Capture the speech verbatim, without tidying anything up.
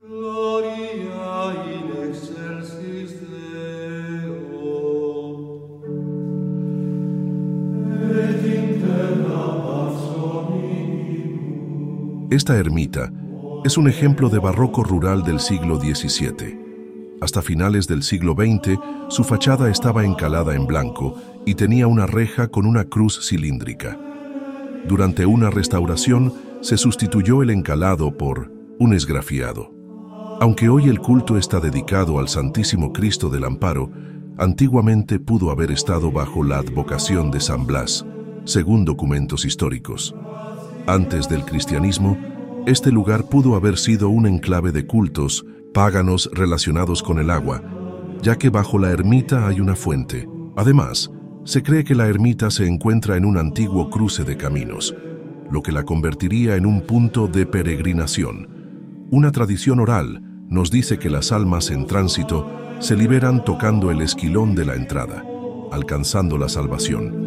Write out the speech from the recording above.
Gloria in excelsis Deo, et in terra paz hominibus. Esta ermita es un ejemplo de barroco rural del siglo diecisiete. Hasta finales del siglo veinte, su fachada estaba encalada en blanco y tenía una reja con una cruz cilíndrica. Durante una restauración, se sustituyó el encalado por un esgrafiado. Aunque hoy el culto está dedicado al Santísimo Cristo del Amparo, antiguamente pudo haber estado bajo la advocación de San Blas, según documentos históricos. Antes del cristianismo, este lugar pudo haber sido un enclave de cultos paganos relacionados con el agua, ya que bajo la ermita hay una fuente. Además, se cree que la ermita se encuentra en un antiguo cruce de caminos, lo que la convertiría en un punto de peregrinación. Una tradición oral nos dice que las almas en tránsito se liberan tocando el esquilón de la entrada, alcanzando la salvación.